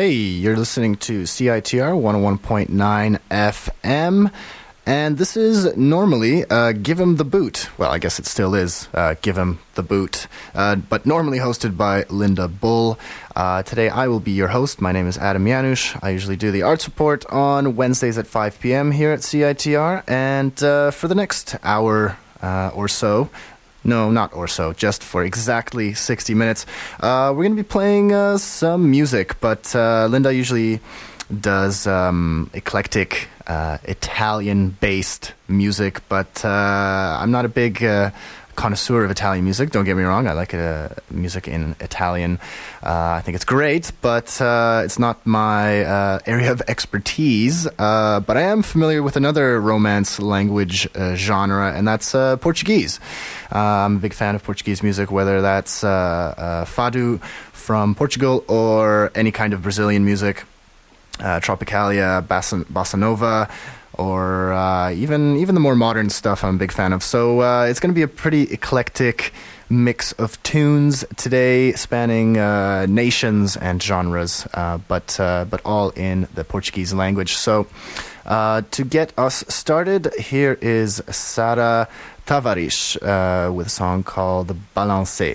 Hey, you're listening to CITR 101.9 FM, and this is normally Give 'Em the Boot. Well, I guess it still is Give 'Em the Boot, but normally hosted by Linda Bull. Today I will be your host. My name is Adam Janusz. I usually do the Arts Report on Wednesdays at 5 p.m. here at CITR, and for the next hour or so, no, not or so, just for exactly 60 minutes. We're going to be playing some music, but Linda usually does eclectic Italian-based music, but I'm not a big connoisseur of Italian music. Don't get me wrong, I like music in Italian. I think it's great, but it's not my area of expertise. But I am familiar with another Romance language genre, and that's Portuguese. I'm a big fan of Portuguese music, whether that's fado from Portugal or any kind of Brazilian music, tropicalia, bossa nova, or even the more modern stuff I'm a big fan of. So it's going to be a pretty eclectic mix of tunes today, spanning nations and genres, but all in the Portuguese language. So to get us started, here is Sara Tavares with a song called Balance.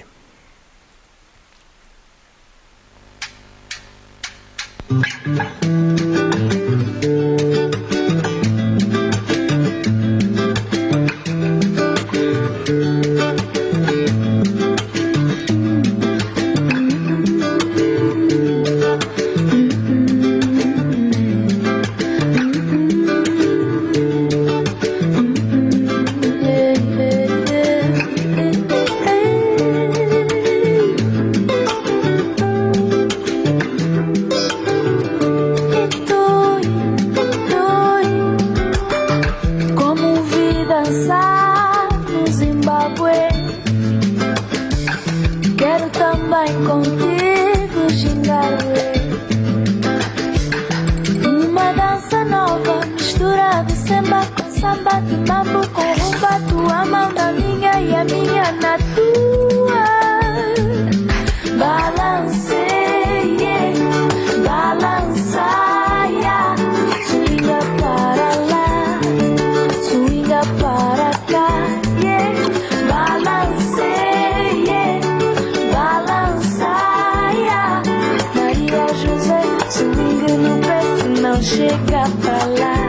Chega pra lá.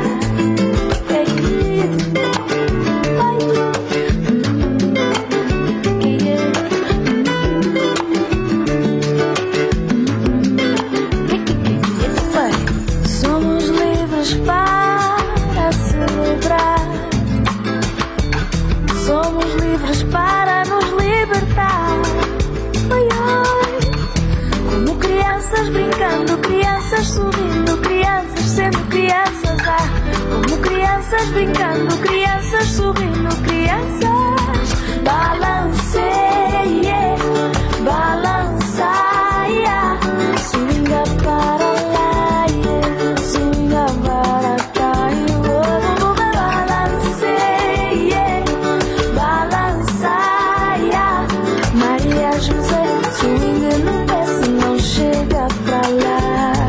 Somos livres para celebrar. Somos livres para nos libertar. Oi, oi. Como crianças brincando, crianças sorrindo, crianças sendo crianças, como crianças brincando, crianças sorrindo, crianças. Balanceia, balançaia, swinga para lá, swinga para cá, balanceia, balançaia, Maria José, swinga no pé se não chega pra lá.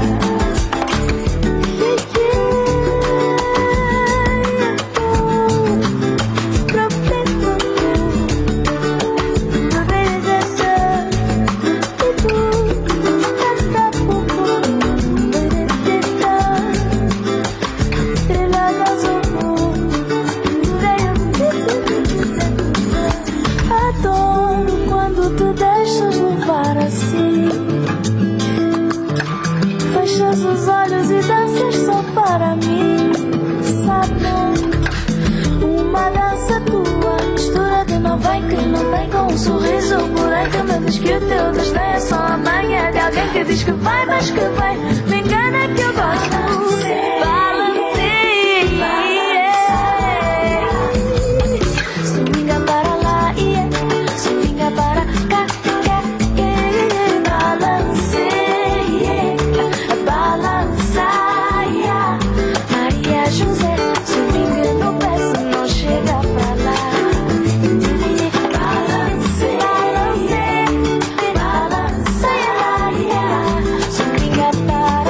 Que o teu desdém é só a manha de alguém que diz que vai, mas que vai. Me engana que eu gosto. Swinga para lá, swinga para cá, balanceia, balançaia, Maria José, swinga no pé se não chega pra lá. Para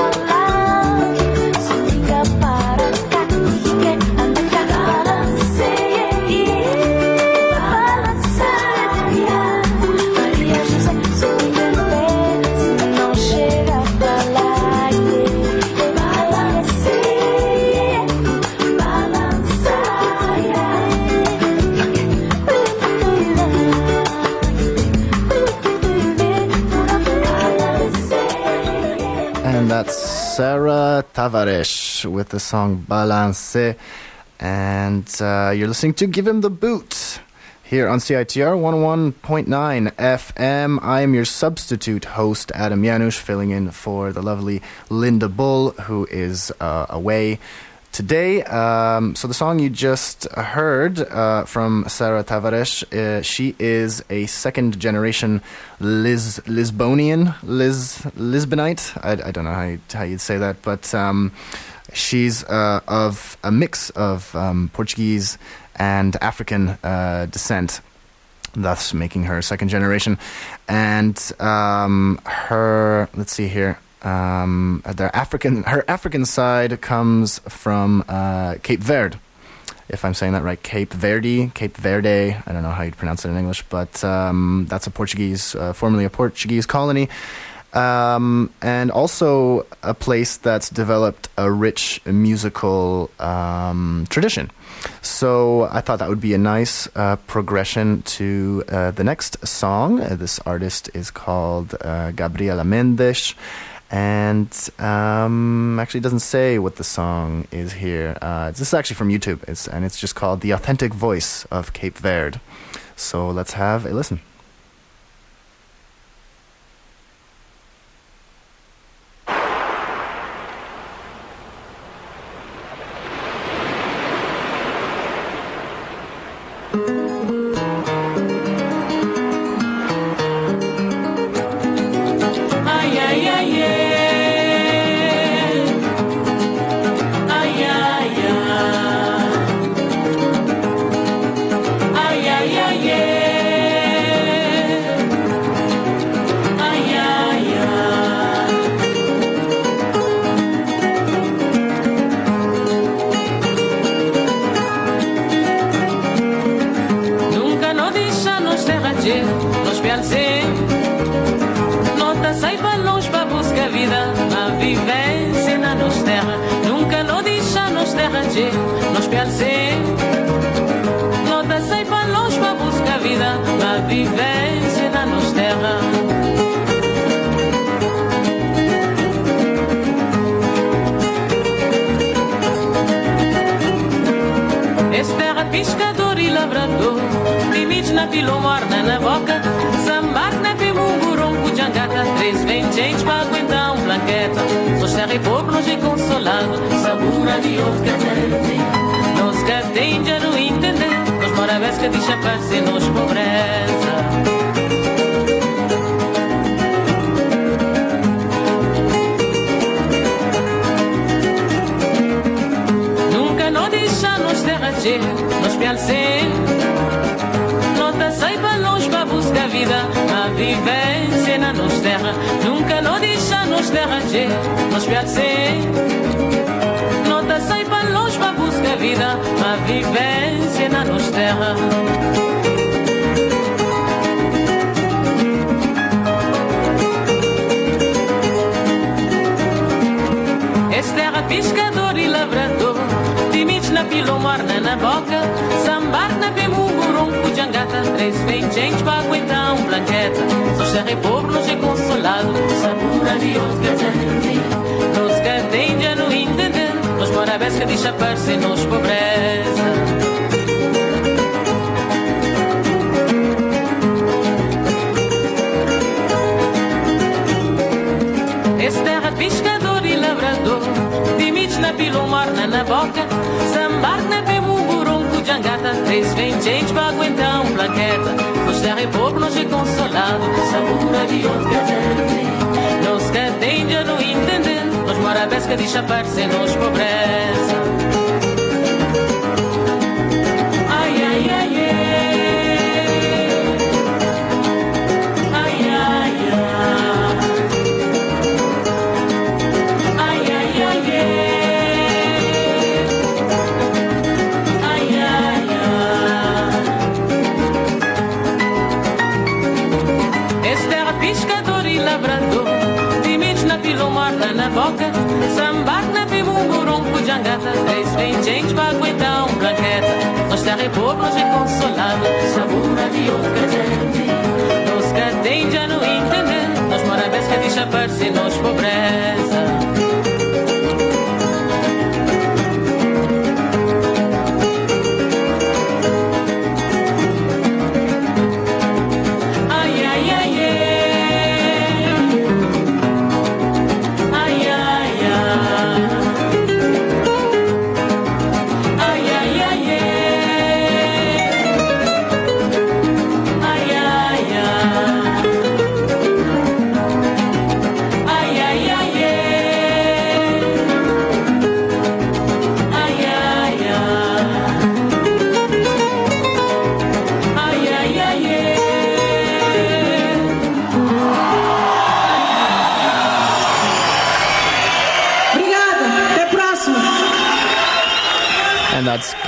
Sarah Tavares with the song Balance. And you're listening to Give Him the Boot here on CITR 101.9 FM. I am your substitute host, Adam Janusz, filling in for the lovely Linda Bull, who is away today. So the song you just heard from Sarah Tavares, she is a second-generation Lisbonite. I don't know how you'd say that, but she's of a mix of Portuguese and African descent, thus making her second generation. And let's see here. Her African side comes from Cape Verde, if I'm saying that right. Cape Verde. I don't know how you'd pronounce it in English, but that's a Portuguese, formerly a Portuguese colony. And also a place that's developed a rich musical tradition. So I thought that would be a nice progression to the next song. This artist is called Gabriela Mendes, and actually doesn't say what the song is here. This is actually from YouTube, and it's just called The Authentic Voice of Cape Verde. So let's have a listen.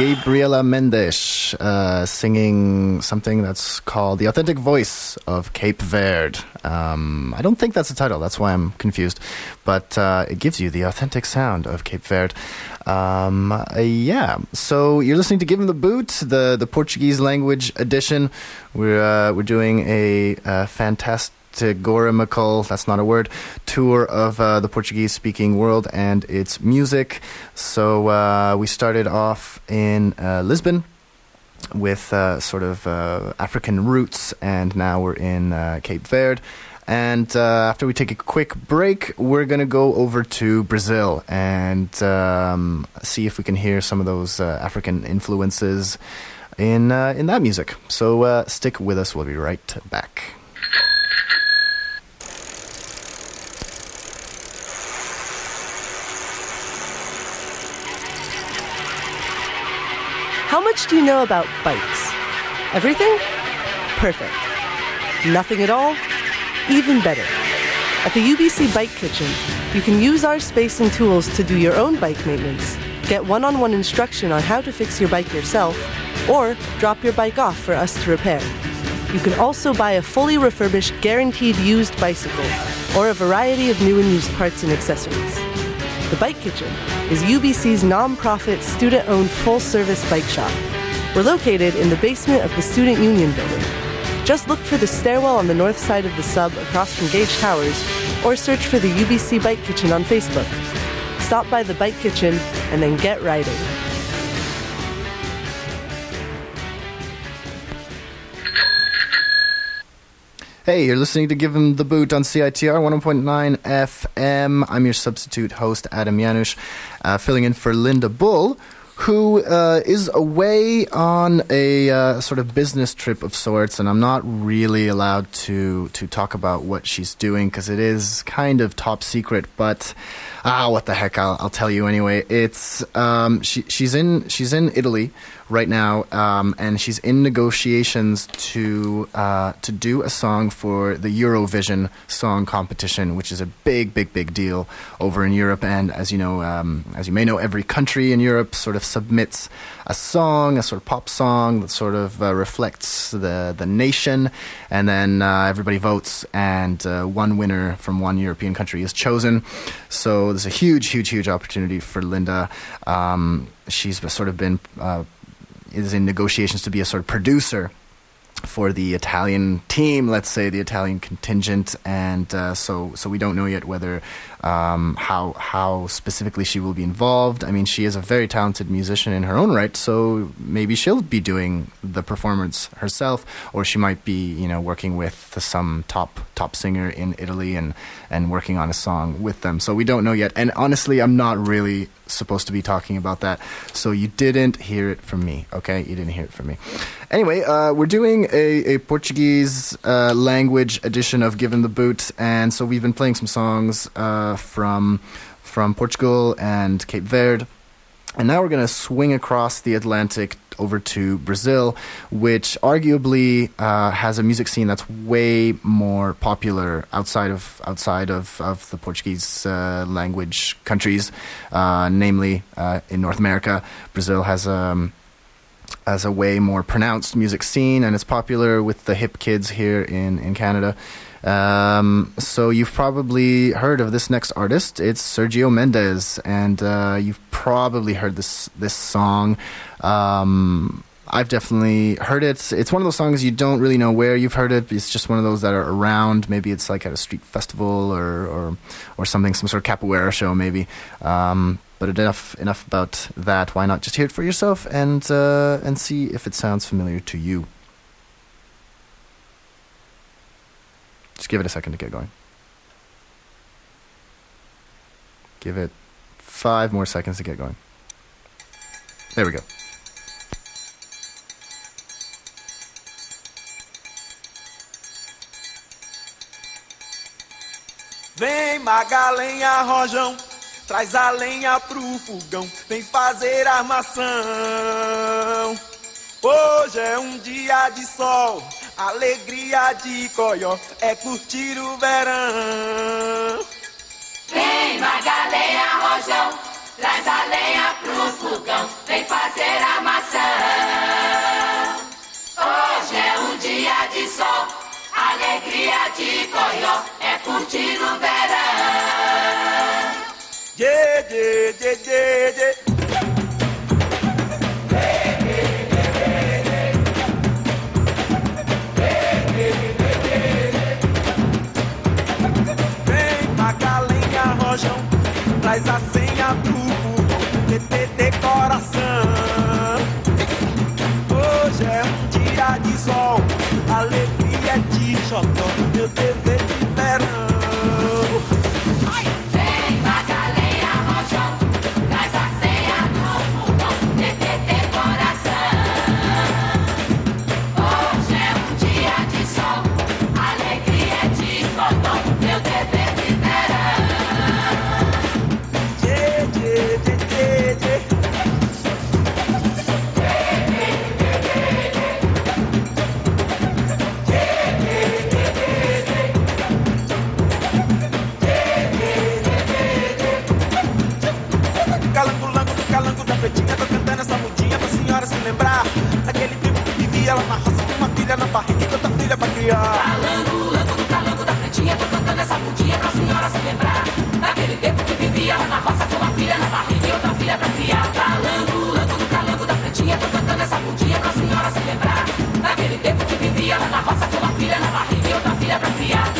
Gabriela Mendes singing something that's called The Authentic Voice of Cape Verde. I don't think that's the title, that's why I'm confused. But it gives you the authentic sound of Cape Verde. Yeah, so you're listening to Give 'Em the Boot, the Portuguese language edition. We're doing a fantastigorical, that's not a word, tour of the Portuguese-speaking world and its music. So we started off in Lisbon with sort of African roots, and now we're in Cape Verde. And after we take a quick break, we're going to go over to Brazil and see if we can hear some of those African influences in that music. So stick with us. We'll be right back. How much do you know about bikes? Everything? Perfect. Nothing at all? Even better. At the UBC Bike Kitchen, you can use our space and tools to do your own bike maintenance, get one-on-one instruction on how to fix your bike yourself, or drop your bike off for us to repair. You can also buy a fully refurbished, guaranteed used bicycle, or a variety of new and used parts and accessories. The Bike Kitchen is UBC's non-profit, student-owned, full-service bike shop. We're located in the basement of the Student Union building. Just look for the stairwell on the north side of the sub across from Gage Towers, or search for the UBC Bike Kitchen on Facebook. Stop by the Bike Kitchen and then get riding. Hey, you're listening to Give 'Em the Boot on CITR 101.9 FM. I'm your substitute host, Adam Janusz, filling in for Linda Bull, who is away on a sort of business trip of sorts, and I'm not really allowed to talk about what she's doing because it is kind of top secret, but what the heck, I'll tell you anyway. It's she's in Italy right now, and she's in negotiations to do a song for the Eurovision Song Competition, which is a big deal over in Europe. And as you know, as you may know, every country in Europe sort of submits a song, a sort of pop song that sort of reflects the nation, and then everybody votes, and one winner from one European country is chosen. So there's a huge opportunity for Linda. She's sort of been is in negotiations to be a sort of producer for the Italian team, let's say the Italian contingent, and so we don't know yet whether how specifically she will be involved. I mean, she is a very talented musician in her own right, so maybe she'll be doing the performance herself, or she might be, working with some top singer in Italy and working on a song with them. So we don't know yet, and honestly, I'm not really supposed to be talking about that, so you didn't hear it from me, okay? You didn't hear it from me. Anyway, we're doing a Portuguese language edition of Give 'Em the Boot, and so we've been playing some songs from Portugal and Cape Verde, and now we're going to swing across the Atlantic over to Brazil, which arguably has a music scene that's way more popular outside of the Portuguese language countries, namely in North America. Brazil has a way more pronounced music scene, and it's popular with the hip kids here in Canada. So you've probably heard of this next artist. It's Sergio Mendes, and you've probably heard this song. I've definitely heard it. It's one of those songs you don't really know where you've heard it. It's just one of those that are around. Maybe it's like at a street festival or something, some sort of capoeira show maybe. But enough about that. Why not just hear it for yourself and see if it sounds familiar to you. Just give it a second to get going. Give it 5 more seconds to get going. There we go. Vem Magalenha Rojão, traz a lenha pro fogão, vem fazer armação. Hoje é dia de sol, alegria de coió, é curtir o verão. Vem Magalenha Rojão, traz a lenha pro fogão, vem fazer armação. Hoje é um dia de sol, alegria de coió, é curtir o verão. Yeah, yeah, yeah, yeah, yeah. Traz a senha pro TTT coração. Hoje é um dia de sol, alegria de xodó, meu dever de verão. Vem, Macalenha, rojão, traz a senha pro fogão, TTT coração. Hoje é um dia de sol, alegria de xodó, meu dever de verão. Calango da pretinha, tô cantando essa mudinha pra senhora se lembrar daquele tempo que vivia lá na roça com uma filha na barriga e outra filha pra criar. Calango da pretinha, tô cantando essa mudinha pra senhora se lembrar daquele tempo que vivia lá na roça com uma filha na barriga e outra filha pra criar. Calango da pretinha, tô cantando essa mudinha pra senhora se lembrar daquele tempo que vivia lá na roça com uma filha na barriga e outra filha pra criar.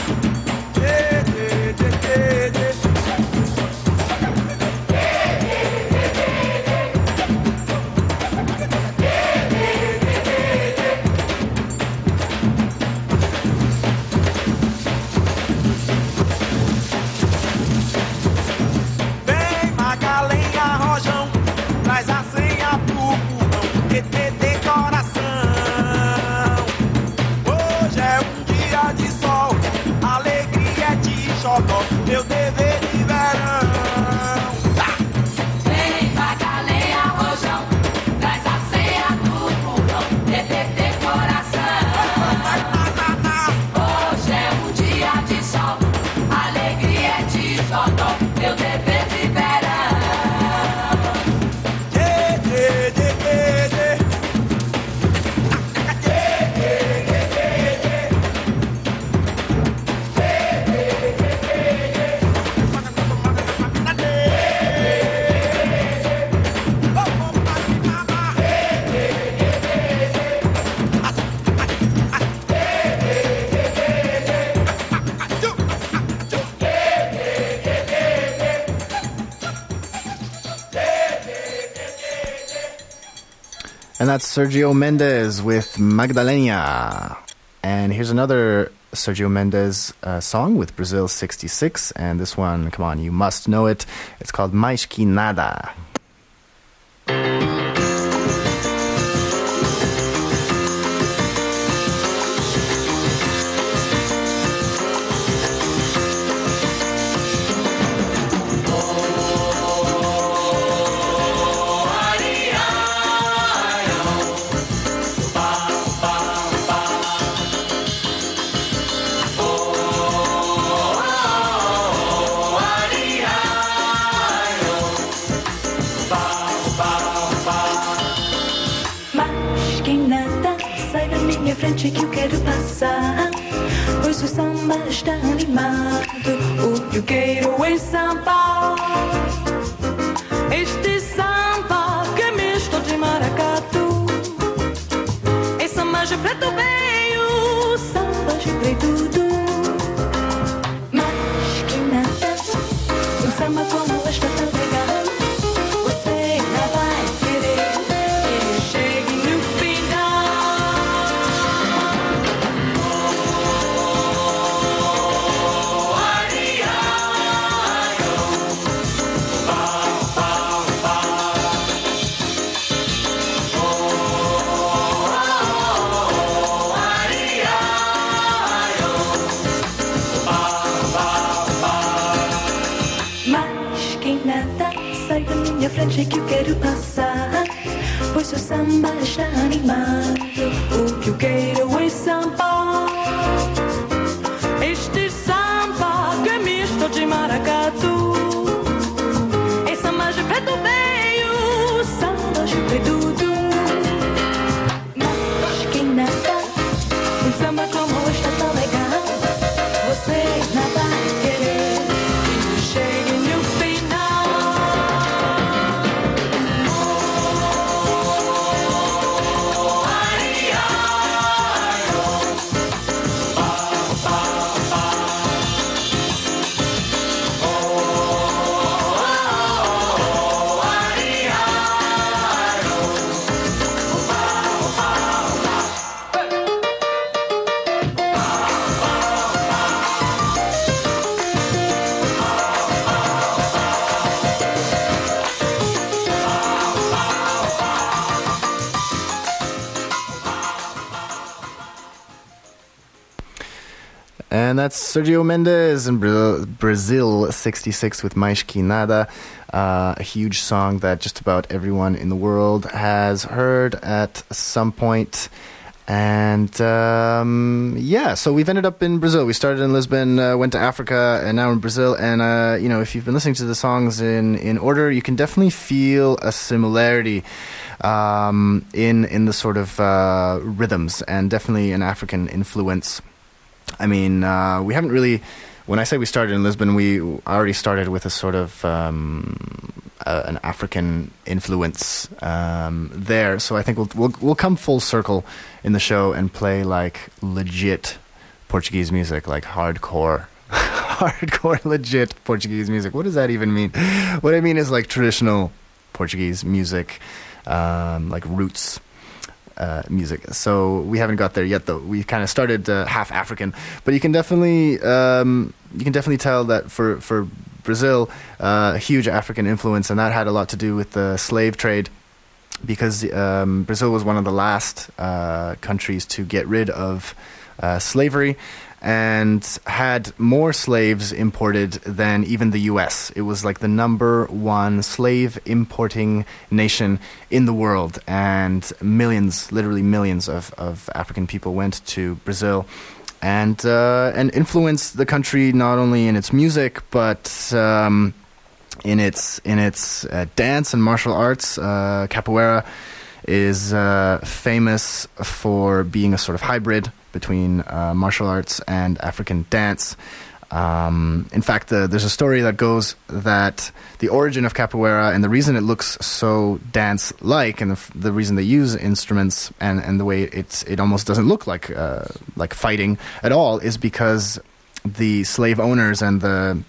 Meu dever de verão. Vem, Macalenha, rojão, traz a ceia do fogão, TTT coração. Hoje é um dia de sol, alegria de xodó, meu dever de verão. And that's Sergio Mendes with Magdalena. And here's another Sergio Mendes song with Brazil 66. And this one, come on, you must know it. It's called Mais Que Nada. Que eu quero passar, pois o samba está animado. O que eu quero é samba, este samba que é misto de maracatu. É samba de preto veio, samba de preto tudo. Mas que nada, um samba como esta tão legal, você não vai querer que chegue no final. Minha frente que eu quero passar, pois o samba está animado. O que eu quero é samba, este samba que é misto de maracatu. É samba de preto And that's Sergio Mendes in Brazil 66 with Mais Que Nada. A huge song that just about everyone in the world has heard at some point. And so we've ended up in Brazil. We started in Lisbon, went to Africa, and now we're in Brazil. And if you've been listening to the songs in order, you can definitely feel a similarity in the sort of rhythms, and definitely an African influence. I mean, we haven't really. When I say we started in Lisbon, we already started with a sort of an African influence there. So I think we'll come full circle in the show and play like legit Portuguese music, like hardcore legit Portuguese music. What does that even mean? What I mean is like traditional Portuguese music, like roots music. So we haven't got there yet, though. We kind of started half African, but you can definitely tell that for Brazil, a huge African influence, and that had a lot to do with the slave trade, because Brazil was one of the last countries to get rid of slavery, and had more slaves imported than even the U.S. It was like the number one slave importing nation in the world, and literally millions of African people went to Brazil and influenced the country not only in its music but in its dance and martial arts. Capoeira is famous for being a sort of hybrid between martial arts and African dance. In fact, there's a story that goes that the origin of capoeira and the reason it looks so dance-like, and the reason they use instruments and the way it almost doesn't look like fighting at all, is because the slave owners and the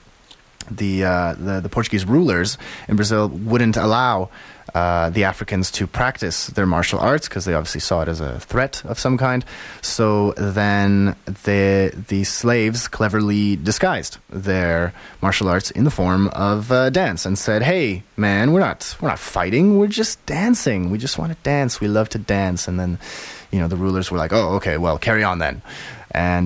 Portuguese rulers in Brazil wouldn't allow the Africans to practice their martial arts, because they obviously saw it as a threat of some kind. So then the slaves cleverly disguised their martial arts in the form of dance, and said, "Hey, man, we're not fighting. We're just dancing. We just want to dance. We love to dance." And then, the rulers were like, "Oh, okay, well, carry on then." And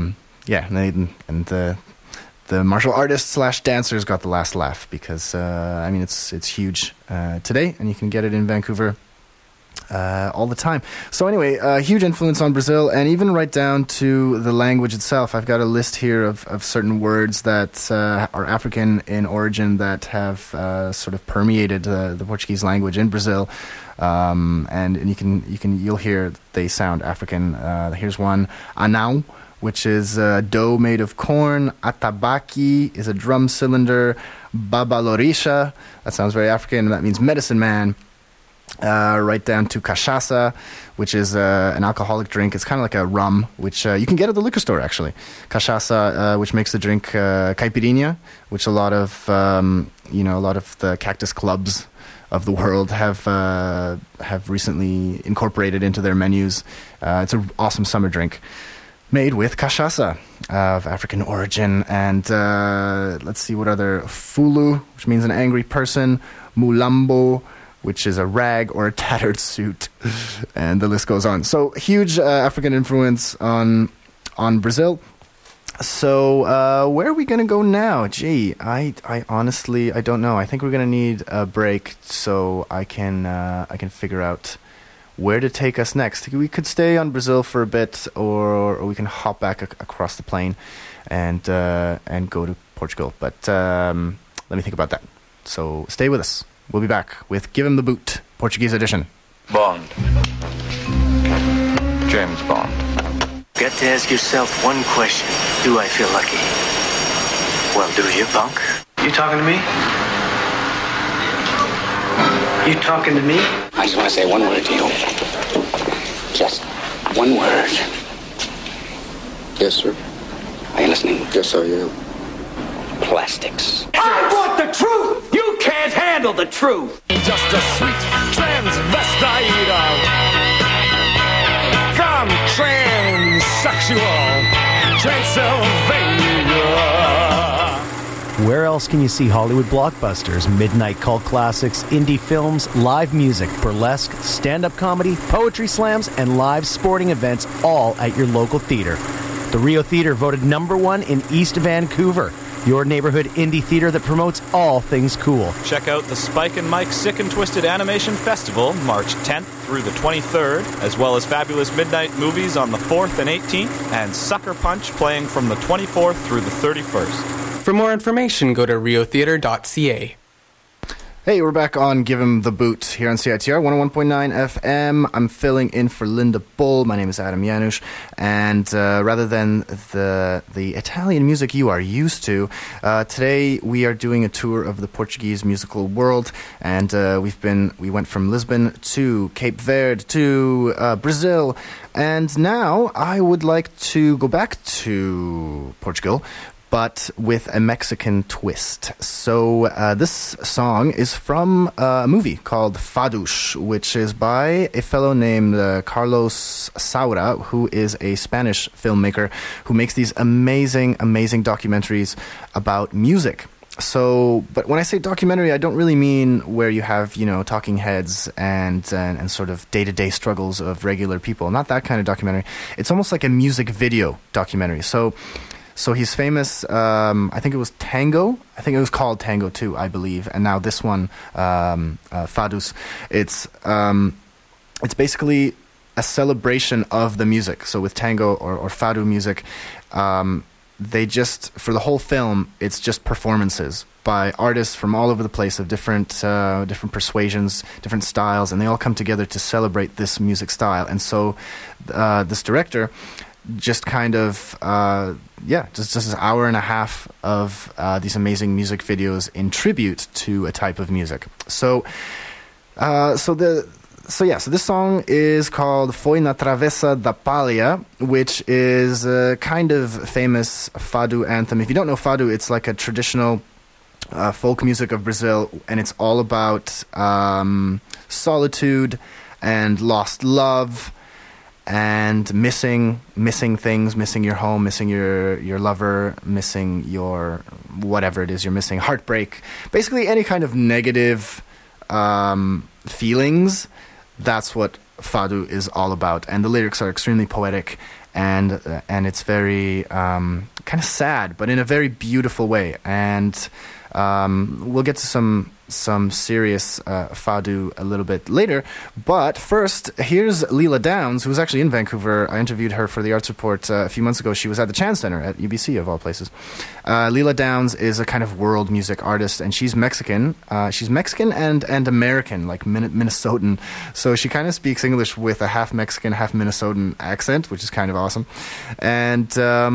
the martial artists / dancers got the last laugh, because it's huge today, and you can get it in Vancouver all the time. So anyway, a huge influence on Brazil, and even right down to the language itself. I've got a list here of certain words that are African in origin that have sort of permeated the Portuguese language in Brazil, and you'll hear they sound African. Here's one: anão, which is dough made of corn. Atabaque is a drum cylinder. Babalorisha, that sounds very African. That means medicine man. Right down to cachaça, which is an alcoholic drink. It's kind of like a rum, which you can get at the liquor store, actually. Cachaça, which makes the drink caipirinha, which a lot of the cactus clubs of the world have recently incorporated into their menus. It's an awesome summer drink made with cachaça of African origin. And let's see what other. Fulu, which means an angry person. Mulambo, which is a rag or a tattered suit. And the list goes on. So huge African influence on Brazil. So where are we going to go now? Gee, I honestly, I don't know. I think we're going to need a break so I can figure out where to take us next. We could stay on Brazil for a bit, or we can hop back across the plane and go to Portugal. But let me think about that. So stay with us. We'll be back with Give 'Em the Boot, Portuguese edition. Bond. James Bond. Got to ask yourself one question. Do I feel lucky? Well, do you, punk? You talking to me? You talking to me? I just want to say one word to you. Just one word. Yes, sir. Are you listening? Yes, I am. Plastics. I want the truth! You can't handle the truth! Just a sweet transvestite from transsexual Transylvania. Where else can you see Hollywood blockbusters, midnight cult classics, indie films, live music, burlesque, stand-up comedy, poetry slams, and live sporting events all at your local theater? The Rio Theatre voted #1 in East Vancouver. Your neighborhood indie theater that promotes all things cool. Check out the Spike and Mike Sick and Twisted Animation Festival, March 10th through the 23rd, as well as fabulous midnight movies on the 4th and 18th, and Sucker Punch playing from the 24th through the 31st. For more information, go to riotheater.ca. Hey, we're back on Give 'Em the Boot here on CITR 101.9 FM. I'm filling in for Linda Bull. My name is Adam Janusz, and rather than the Italian music you are used to, today we are doing a tour of the Portuguese musical world, and we went from Lisbon to Cape Verde to Brazil, and now I would like to go back to Portugal, but with a Mexican twist. So this song is from a movie called Fados, which is by a fellow named Carlos Saura, who is a Spanish filmmaker who makes these amazing, amazing documentaries about music. So, but when I say documentary, I don't really mean where you have, talking heads and sort of day-to-day struggles of regular people. Not that kind of documentary. It's almost like a music video documentary. So he's famous, I think it was Tango. I think it was called Tango too, I believe. And now this one, Fados, it's basically a celebration of the music. So with Tango or Fado music, they just, for the whole film, it's just performances by artists from all over the place of different persuasions, different styles, and they all come together to celebrate this music style. And so this director just kind of just an hour and a half of these amazing music videos in tribute to a type of music. So this song is called Foi na Travessa da Palha, which is a kind of famous Fado anthem. If you don't know Fado, it's like a traditional folk music of Brazil, and it's all about solitude and lost love and missing things, missing your home, missing your lover, missing your whatever it is you're missing, heartbreak, basically any kind of negative feelings. That's what Fado is all about, and the lyrics are extremely poetic, and it's very kind of sad, but in a very beautiful way. And we'll get to some serious Fado a little bit later. But first, here's Leila Downs, who was actually in Vancouver. I interviewed her for the Arts Report a few months ago. She was at the Chan Center at UBC, of all places. Leila Downs is a kind of world music artist, and she's Mexican. She's Mexican and American, like Minnesotan. So she kind of speaks English with a half Mexican, half Minnesotan accent, which is kind of awesome. And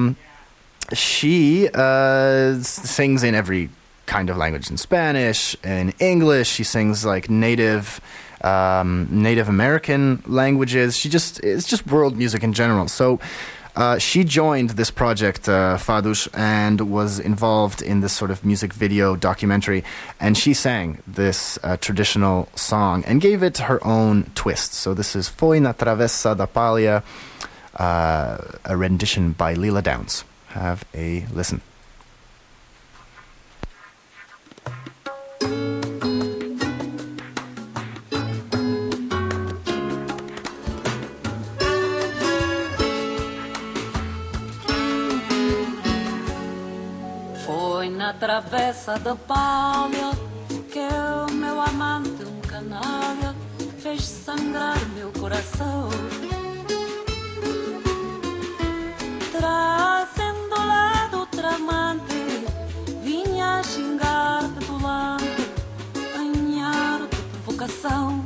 she sings in every kind of language, in Spanish, in English. She sings like Native American languages. It's just world music in general. So she joined this project, Fados, and was involved in this sort of music video documentary, and she sang this traditional song and gave it her own twist. So this is Foi na Travessa da Palha, a rendition by Leila Downs. Have a listen. Na travessa da palha que o meu amante, canalha, fez sangrar meu coração, trazendo lá do tramante, vinha xingar petulante, anhar de provocação,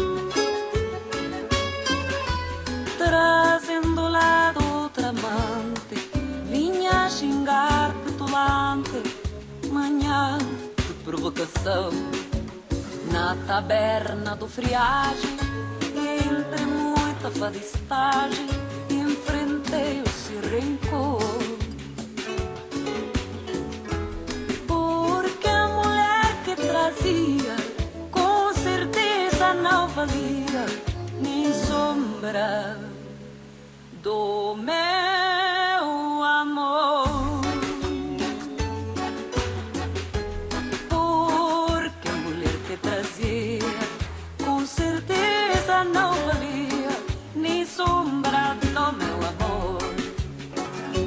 trazendo lá do tramante, vinha xingar petulante, manhã de provocação. Na taberna do friagem, entre muita fadistagem, enfrentei o sirencor. Porque a mulher que trazia, com certeza não valia nem sombra do meu amor. Com certeza não valia nem sombra do meu amor.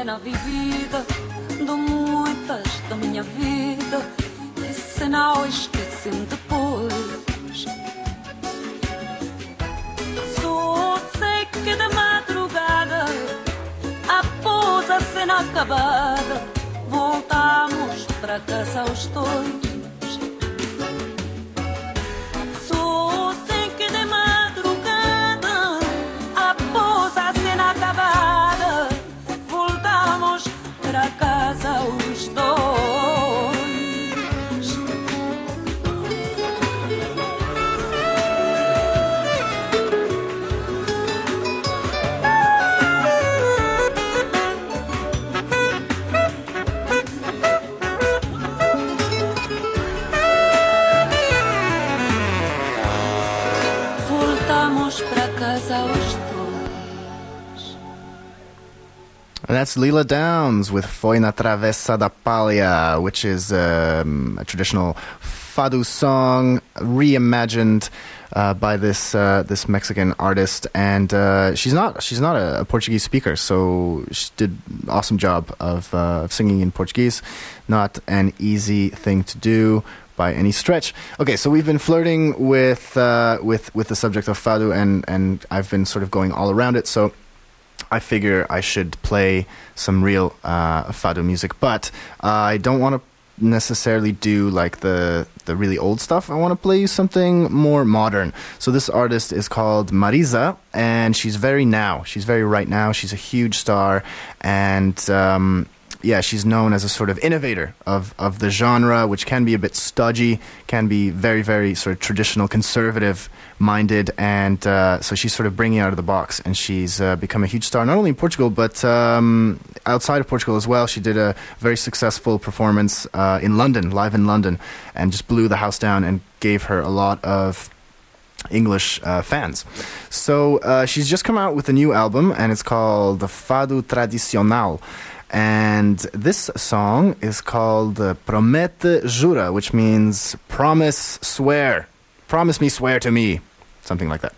cena vivida de muitas da minha vida, e se não esquecem depois. Só sei que de madrugada, após a cena acabada, voltamos para casa os dois. Só sei que de madrugada, após a cena acabada, voltamos para casa os dois. Voltamos para casa os dois. And that's Leela Downs with Foi na Travessa da Palha, which is a traditional fado song reimagined by this Mexican artist, and she's not a Portuguese speaker, so she did an awesome job of singing in Portuguese. Not an easy thing to do by any stretch. Okay, so we've been flirting with the subject of fado, and I've been sort of going all around it. So I figure I should play some real fado music, but I don't want to necessarily do like the really old stuff. I want to play you something more modern. So this artist is called Marisa, and she's very right now. She's a huge star, and she's known as a sort of innovator of the genre, which can be a bit stodgy, can be very, very sort of traditional, conservative-minded, and so she's sort of bringing it out of the box, and she's become a huge star, not only in Portugal, but outside of Portugal as well. She did a very successful performance in London, live in London, and just blew the house down and gave her a lot of English fans. So she's just come out with a new album, and it's called Fado Tradicional. And this song is called Promete Jura, which means promise, swear. Promise me, swear to me. Something like that.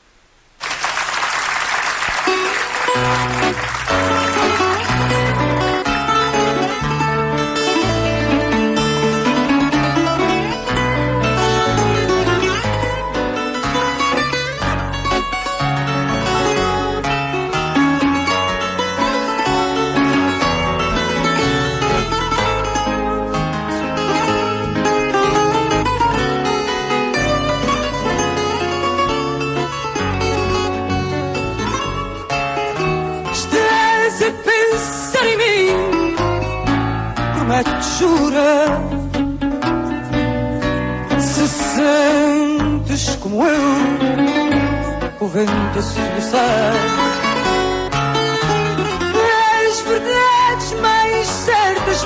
Jura, se sentes como eu, o vento a soluçar, as verdades mais certas,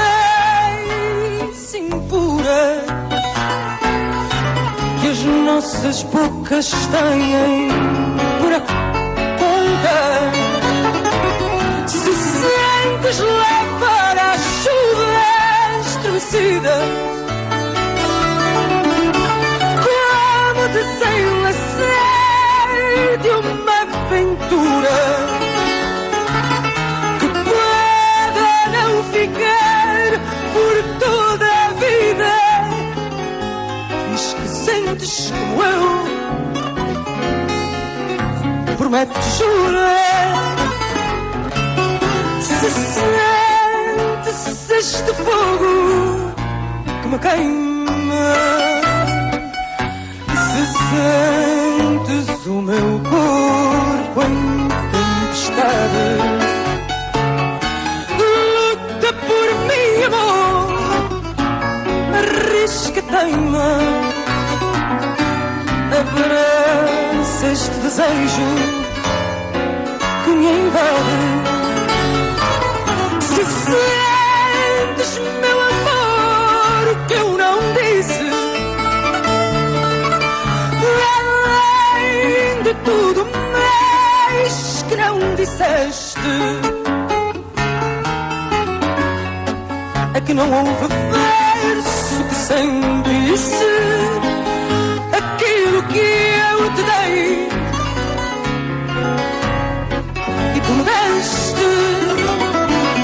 mais impuras, que as nossas bocas têm para contar. Se sentes levar a chuva estremecida, como desenlaçar de uma aventura que pode não ficar por toda a vida. Diz que sentes como eu, promete, jura. Se sentes este fogo que me queima, se sentes o meu corpo em tempestade, luta por mim, amor, arrisca, teima, abraça este desejo que me invade. Se sentes, meu amor, o que eu não disse, além de tudo mais que não disseste, é que não houve verso que sem disse aquilo que eu te dei e tu me deste.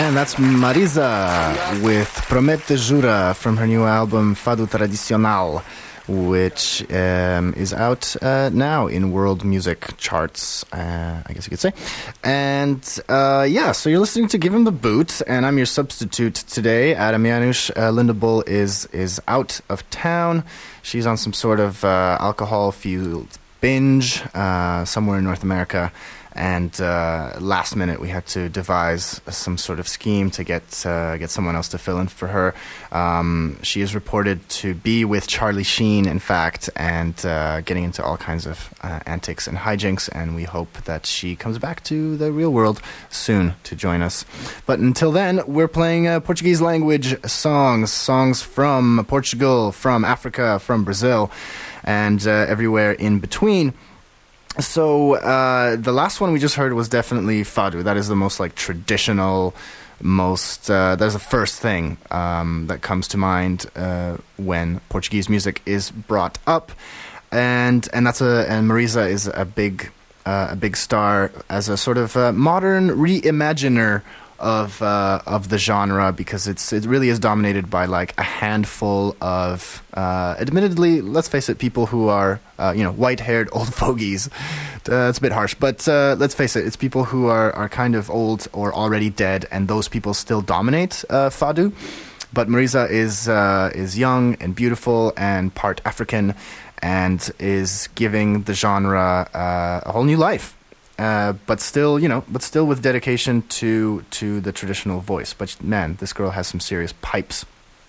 And that's Marisa with Promete Jura from her new album Fado Tradicional, which is out now in world music charts, I guess you could say. And so you're listening to Give Him the Boot, and I'm your substitute today. Adam Janusz. Linda Bull is out of town. She's on some sort of alcohol-fueled binge somewhere in North America. And last minute, we had to devise some sort of scheme to get someone else to fill in for her. She is reported to be with Charlie Sheen, in fact, and getting into all kinds of antics and hijinks. And we hope that she comes back to the real world soon to join us. But until then, we're playing Portuguese language songs from Portugal, from Africa, from Brazil, and everywhere in between. So the last one we just heard was definitely Fado. That is the most traditional, that is the first thing that comes to mind when Portuguese music is brought up, and Marisa is a big star as a sort of modern reimaginer of the genre, because it really is dominated by a handful of admittedly, let's face it, people who are white-haired old fogies. It's a bit harsh, but let's face it, it's people who are kind of old or already dead, and those people still dominate Fado. But Marisa is young and beautiful and part African, and is giving the genre a whole new life. But still with dedication to the traditional voice. But man, this girl has some serious pipes.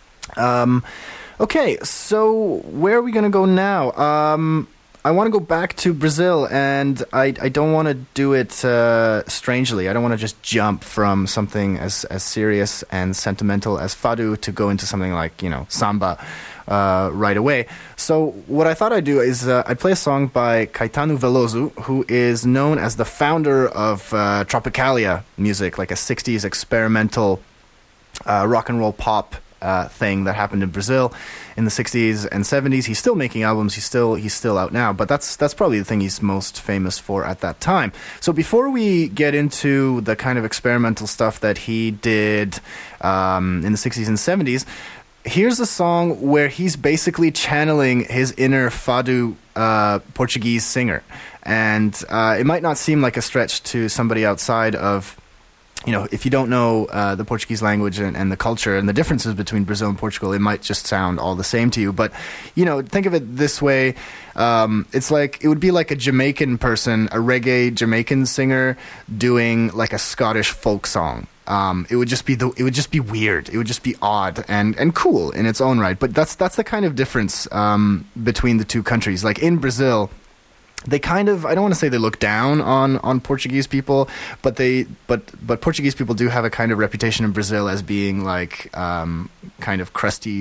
Okay, so where are we going to go now? I want to go back to Brazil, and I don't want to do it strangely. I don't want to just jump from something as serious and sentimental as Fado to go into something like, samba right away. So what I thought I'd do is I'd play a song by Caetano Veloso, who is known as the founder of Tropicalia music, like a 60s experimental rock and roll pop thing that happened in Brazil in the 60s and 70s. He's still making albums. He's still out now, but that's probably the thing he's most famous for at that time. So before we get into the kind of experimental stuff that he did in the 60s and 70s, here's a song where he's basically channeling his inner Fado Portuguese singer. And it might not seem like a stretch to somebody outside of, if you don't know the Portuguese language and the culture and the differences between Brazil and Portugal, it might just sound all the same to you. But, think of it this way. It's it would be like a Jamaican person, a reggae Jamaican singer doing a Scottish folk song. It would just be weird. It would just be odd and cool in its own right. But that's the kind of difference between the two countries. In Brazil, they kind of, I don't want to say they look down on Portuguese people, but Portuguese people do have a kind of reputation in Brazil as being kind of crusty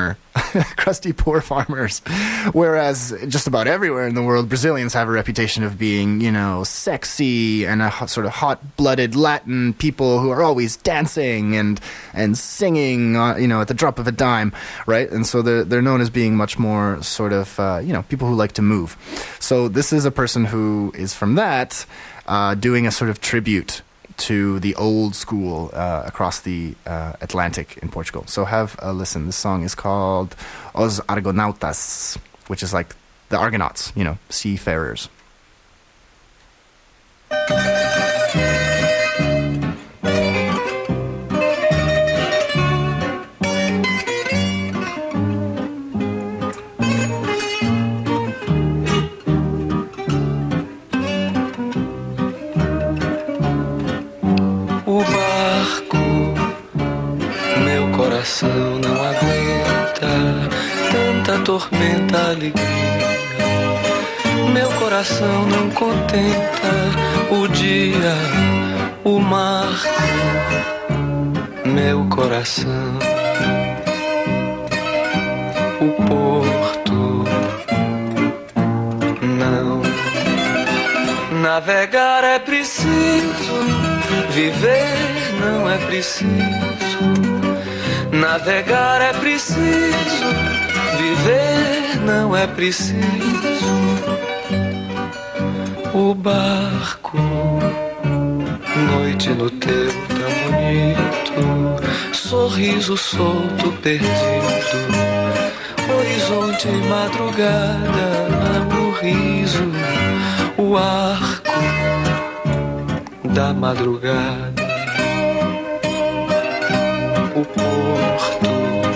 poor farmers. Whereas just about everywhere in the world, Brazilians have a reputation of being, sexy and a sort of hot-blooded Latin people who are always dancing and singing, at the drop of a dime, right? And so they're known as being much more sort of, people who like to move. So this is a person who is from that, doing a sort of tribute to the old school across the Atlantic in Portugal. So have a listen. This song is called Os Argonautas, which is like the Argonauts, seafarers. Não aguenta tanta tormenta, alegria. Meu coração não contenta o dia, o mar. Meu coração, o porto. Não. Navegar é preciso, viver não é preciso. Navegar é preciso, viver não é preciso. O barco, noite no teu tão bonito. sorriso solto perdido, horizonte e madrugada, o riso, o arco da madrugada, o porto,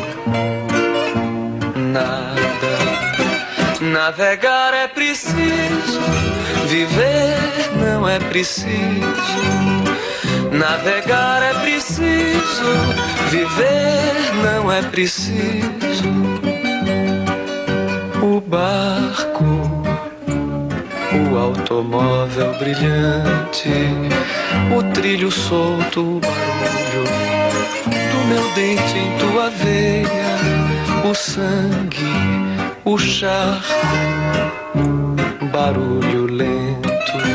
nada. Navegar é preciso, viver não é preciso. Navegar é preciso, viver não é preciso. O barco, o automóvel brilhante, o trilho solto, o barulho do meu dente em tua veia, o sangue, o charco, barulho lento.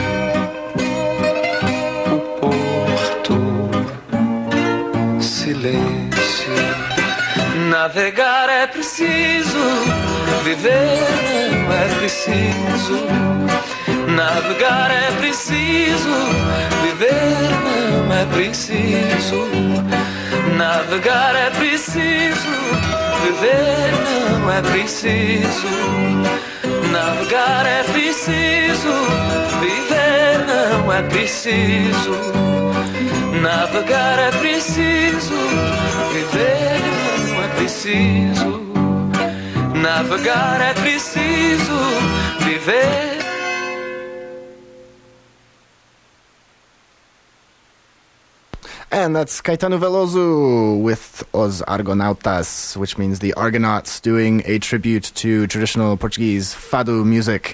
Silêncio. Navegar é preciso, viver não é preciso. Navegar é preciso, viver não é preciso. Navegar é preciso, viver não é preciso. Navegar é preciso, viver não é preciso. Navegar é preciso, viver não é preciso. Navegar é preciso, viver. And that's Caetano Veloso with Os Argonautas, which means the Argonauts, doing a tribute to traditional Portuguese fado music.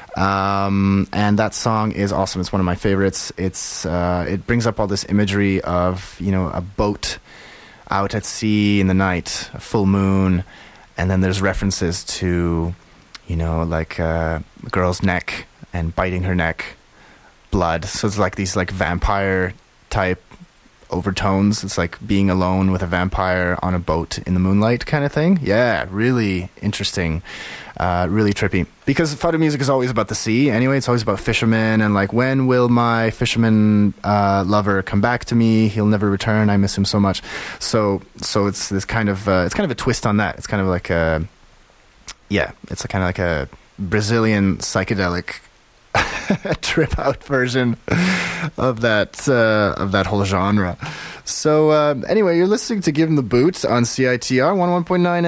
And that song is awesome. It's one of my favorites. It brings up all this imagery of, you know, a boat out at sea in the night, a full moon, and then there's references to, you know, like a girl's neck and biting her neck, blood. So it's like these like vampire type overtones. It's like being alone with a vampire on a boat in the moonlight kind of thing. Yeah, really interesting. Really trippy. Because fado music is always about the sea anyway. It's always about fishermen and like, when will my fisherman lover come back to me? He'll never return. I miss him so much. So it's this kind of it's kind of a twist on that. It's kind of like a, yeah, it's kind of like a Brazilian psychedelic trip out version of that whole genre. So anyway, you're listening to Give 'Em the Boot on CITR 101.9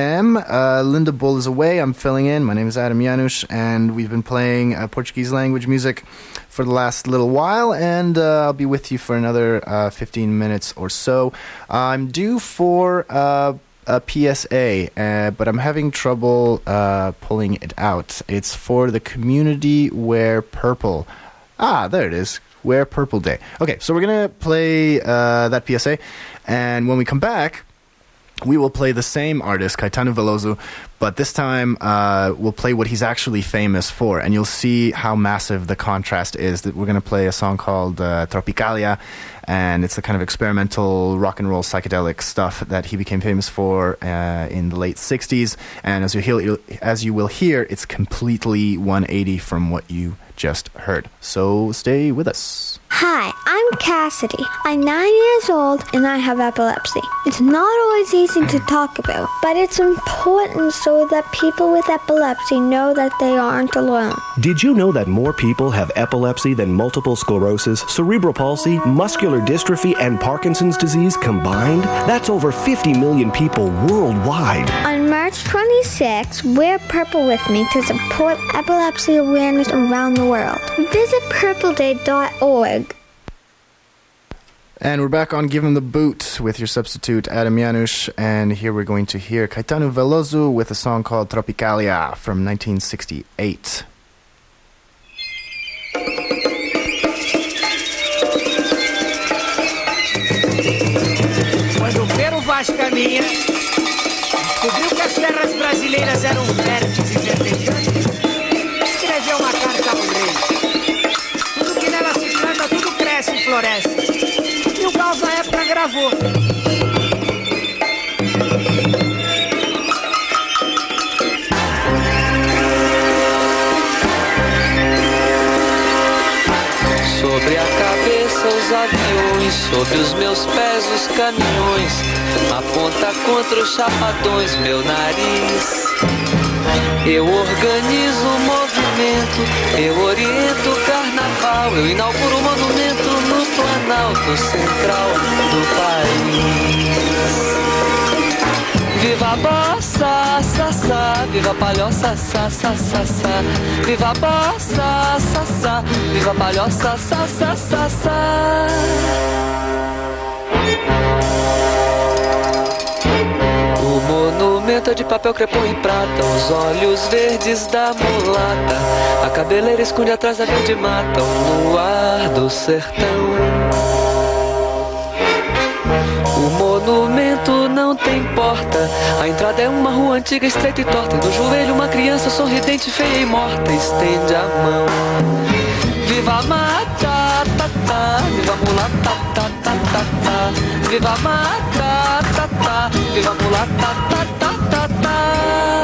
FM. Linda Bull is away. I'm filling in. My name is Adam Janusz, and we've been playing Portuguese language music for the last little while, and I'll be with you for another 15 minutes or so. I'm due for a PSA, but I'm having trouble pulling it out. It's for the Community Wear Purple. Ah, there it is. Wear Purple Day. Okay, so we're going to play that PSA, and when we come back, we will play the same artist, Caetano Veloso, but this time we'll play what he's actually famous for, and you'll see how massive the contrast is. That we're going to play a song called Tropicalia, and it's the kind of experimental rock and roll psychedelic stuff that he became famous for in the late 60s, and as you will hear, it's completely 180 from what you just heard. So stay with us. Hi, I'm Cassidy. I'm 9 years old and I have epilepsy. It's not always easy to talk about, but it's important so that people with epilepsy know that they aren't alone. Did you know that more people have epilepsy than multiple sclerosis, cerebral palsy, muscular dystrophy, and Parkinson's disease combined? That's over 50 million people worldwide. On March 26, wear purple with me to support epilepsy awareness around the world. Visit purpleday.org. And we're back on Give 'Em the Boot with your substitute Adam Janusz, and here we're going to hear Caetano Veloso with a song called Tropicalia from 1968. Quando Pero Vaz caminha, descobriu que as terras brasileiras eram férteis e verdejantes, escreveu uma carta ao rei. Tudo que nela se planta, tudo cresce e floresce. E o Gauss na época gravou. Sobre a cabeça os aviões, sobre os meus pés os caminhões, aponta contra os chapadões meu nariz. Eu organizo o movimento, eu oriento o carnaval, eu inauguro o monumento no Planalto Central do país. Viva a bossa, sassá, viva a palhoça, sassá, sassá. Viva a bossa, sassá, viva a palhoça, sassá, sassá. O monumento é de papel crepom em prata, os olhos verdes da mulata, a cabeleira esconde atrás da verde mata, o luar do sertão. O monumento não tem porta, a entrada é uma rua antiga, estreita e torta, e no joelho uma criança sorridente, feia e morta, estende a mão. Viva a mata, tá, tá, viva a mulata, tá, tá, tá, tá. Viva a mata, tá, tá, viva a mulata, tá, tá, tá, tá.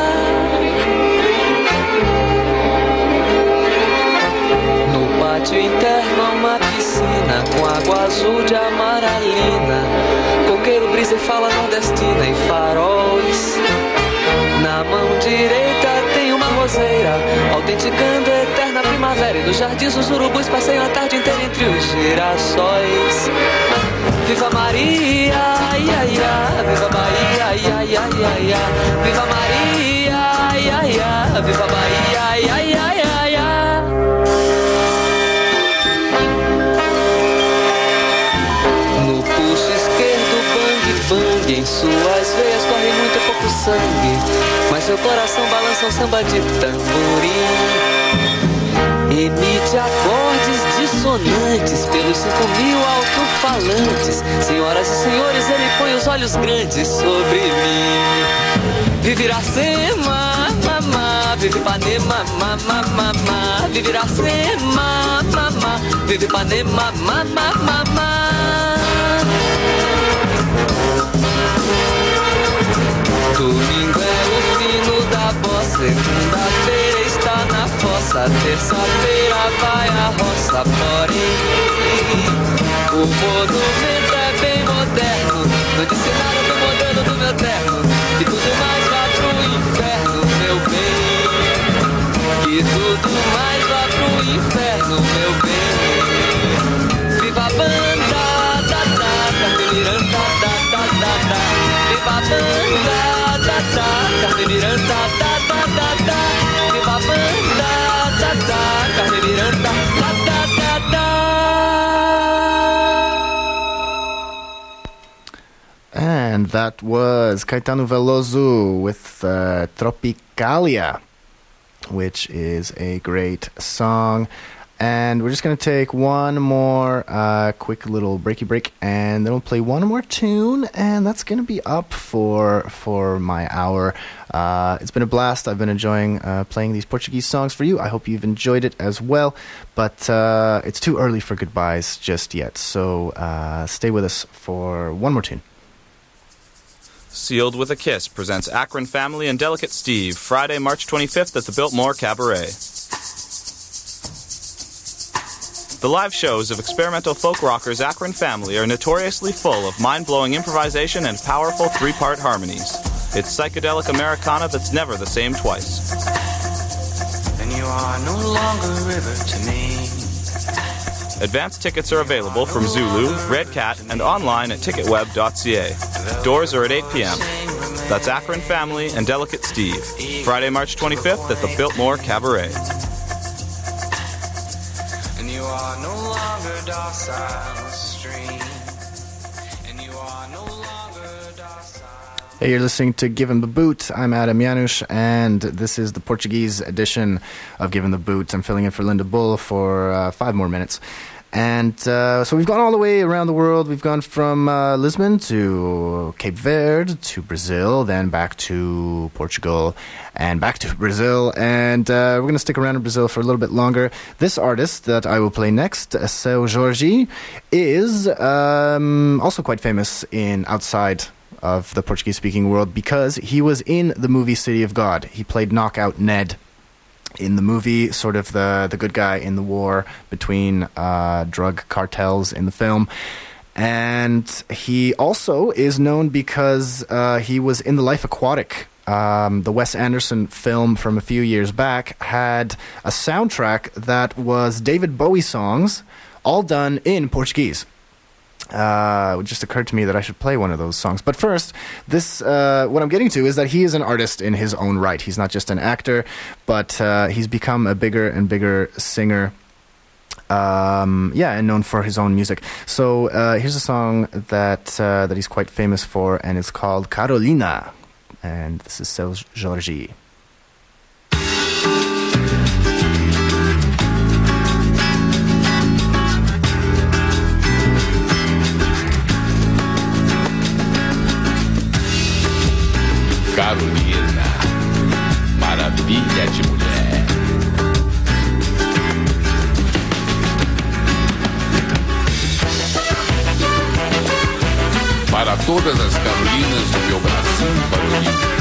No pátio interno há uma piscina com água azul de amaralina, coqueiro, brisa e fala nordestina e faróis. Na mão direita tem uma roseira, autenticando a eterna primavera, e nos jardins os urubus passeiam a tarde inteira entre os girassóis. Viva Maria, ia, ia, viva Bahia, ia, ia, ia, ia. Viva Maria, ia, ia, viva Bahia, ia, ia, ia, ia. No pulso esquerdo, bang, bang, em suas veias corre muito pouco sangue, mas seu coração balança um samba de tamborim. Emite acordes dissonantes pelos 5.000 alto-falantes. Senhoras e senhores, ele põe os olhos grandes sobre mim. Vive Iracema, mamá, vive Ipanema, mamá, mamá. Vive Iracema, mamá, vive Ipanema, mamá, mamá. Domingo é o fino da bossa, segunda-feira está na fossa, terça-feira vai a roça, porém o monumento é bem moderno, no dicionário do modelo do meu terno, que tudo mais vá pro inferno, meu bem, que tudo mais vá pro inferno, meu bem. Viva a banda, da, da, Carmen Miranda, da, da, da, da. Viva a banda, da, da, Carmen Miranda, da, da, da, da. Viva a banda, da, da, Carmen Miranda, da, da, da, da. And that was Caetano Veloso with Tropicalia, which is a great song. And we're just going to take one more quick little breaky break, and then we'll play one more tune, and that's going to be up for my hour. It's been a blast. I've been enjoying playing these Portuguese songs for you. I hope you've enjoyed it as well, but it's too early for goodbyes just yet, so stay with us for one more tune. Sealed with a Kiss presents Akron Family and Delicate Steve, Friday, March 25th at the Biltmore Cabaret. The live shows of experimental folk rockers Akron Family are notoriously full of mind-blowing improvisation and powerful three-part harmonies. It's psychedelic Americana that's never the same twice. And you are no longer a river to me. Advanced tickets are available from Zulu, Red Cat, and online at ticketweb.ca. Doors are at 8 p.m. That's Akron Family and Delicate Steve, Friday, March 25th at the Biltmore Cabaret. You are no longer docile stream, and you are no longer docile. Hey, you're listening to Give 'Em the Boot. I'm Adam Janusz, and this is the Portuguese edition of Give 'Em the Boot. I'm filling in for Linda Bull for 5 more minutes. And so we've gone all the way around the world. We've gone from Lisbon to Cape Verde to Brazil, then back to Portugal, and back to Brazil. And we're going to stick around in Brazil for a little bit longer. This artist that I will play next, Seu Jorge, is also quite famous outside of the Portuguese-speaking world because he was in the movie City of God. He played Knockout Ned. in the movie, sort of the good guy in the war between drug cartels in the film. And he also is known because he was in The Life Aquatic. The Wes Anderson film from a few years back had a soundtrack that was David Bowie songs, all done in Portuguese. It just occurred to me that I should play one of those songs. But first, this what I'm getting to is that he is an artist in his own right. He's not just an actor, but he's become a bigger and bigger singer. And known for his own music. So here's a song that he's quite famous for, and it's called Carolina. And this is Seu Jorge. Carolina, maravilha de mulher. Para todas as Carolinas do meu Brasil barulhinho.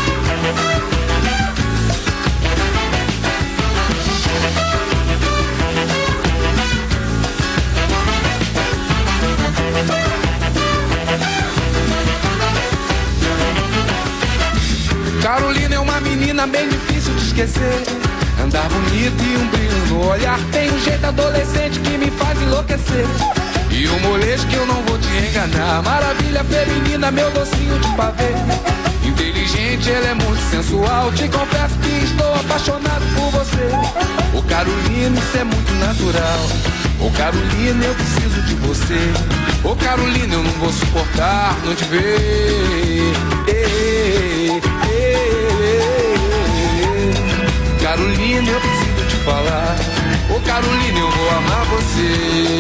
Carolina é uma menina bem difícil de esquecer. Andar bonito e um brilho no olhar. Tem um jeito adolescente que me faz enlouquecer. E um molejo que eu não vou te enganar. Maravilha feminina, meu docinho de pavê. Inteligente, ela é muito sensual. Te confesso que estou apaixonado por você. Ô Carolina, isso é muito natural. Ô Carolina, eu preciso de você. Ô Carolina, eu não vou suportar não te ver. Carolina, eu preciso te falar. Ô Carolina, eu vou amar você.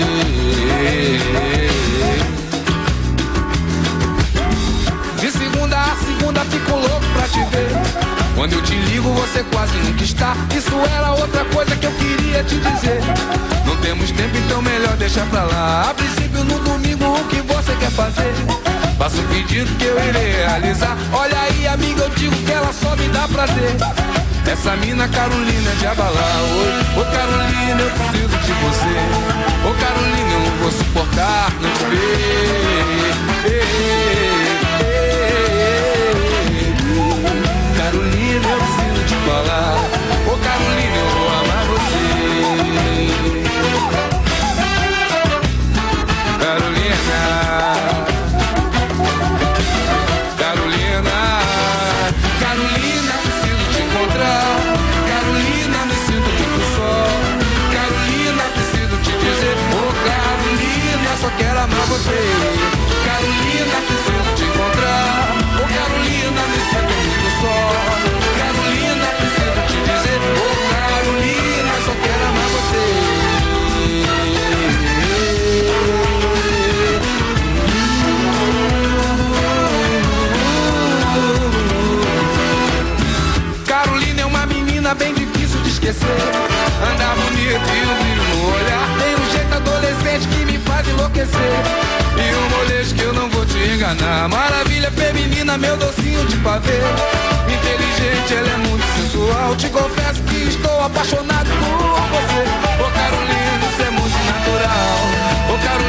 De segunda a segunda fico louco pra te ver. Quando eu te ligo você quase nunca está. Isso era outra coisa que eu queria te dizer. Não temos tempo, então melhor deixar pra lá. A princípio no domingo o que você quer fazer? Faça um pedido que eu irei realizar. Olha aí amiga, eu digo que ela só me dá prazer. Essa mina Carolina de abalar. Ô Carolina, eu preciso de você. Ô Carolina, eu não vou suportar não te ver. Carolina, eu preciso te falar. Ô Carolina, eu vou amar você. Carolina, Carolina, Carolina, preciso te encontrar. Carolina, me sinto muito só. Carolina, preciso te dizer. Ô Carolina, só quero amar você. Carolina, preciso te encontrar. Ô Carolina, me sinto muito só. Carolina, preciso te dizer. Ô Carolina, só quero amar você. Carolina é uma menina bem difícil de esquecer. Anda bonito e um brilho no olhar. Tem um jeito adolescente que me faz enlouquecer. E um molejo que eu não vou te enganar. Maravilha feminina, meu docinho de pavê. Inteligente, ela é muito sensual. Te confesso que estou apaixonado por você. Ô Carolina, isso é muito natural. Ô Carolina,